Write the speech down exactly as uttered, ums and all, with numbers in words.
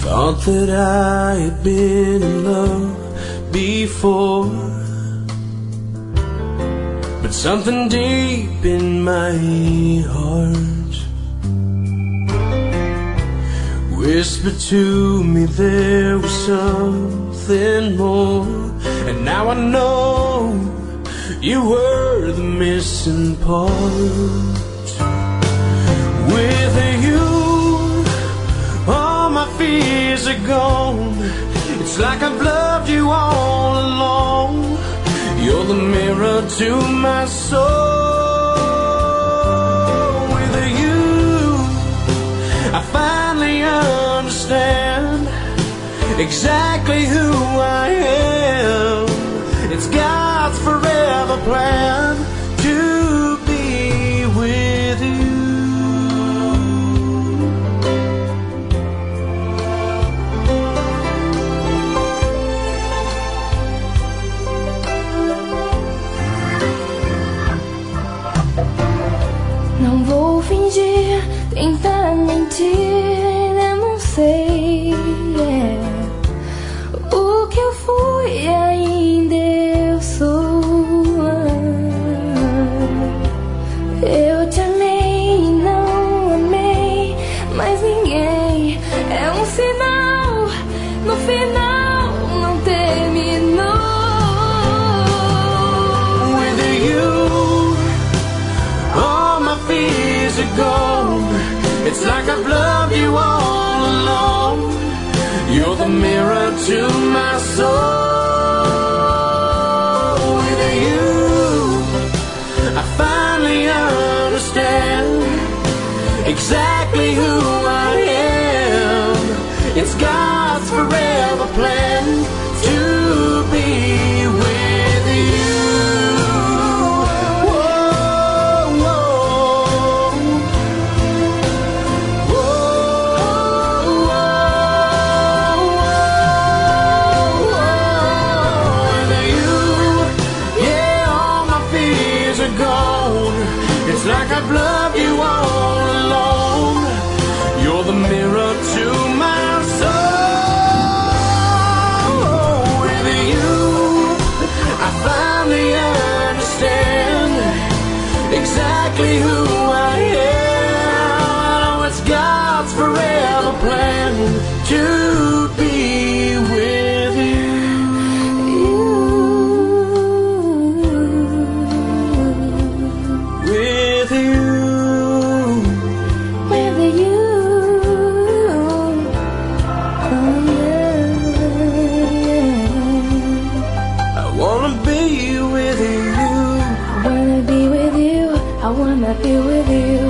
Thought that I had been in love before, but something deep in my heart whispered to me there was something more. And now I know you were the missing part. With you, all my fears are gone. It's like I've loved you all along. You're the mirror to my soul. With you, I finally understand exactly who I am. It's God's forever plan to be with you. Não vou fingir, tentar mentir, eu não sei yeah. O que eu fui ainda eu sou. Eu te amei, não amei mais ninguém. É um sinal, no final não terminou. With you, all my fears are gone. It's like I've loved you all along. You're the mirror to my soul. With you, I finally understand exactly who I am. It's God's forever plan to be with you. It's like I've loved you all along. You're the mirror to my soul. With you, I finally understand exactly who I am. Oh, it's God's forever plan to be with you. I wanna be with you.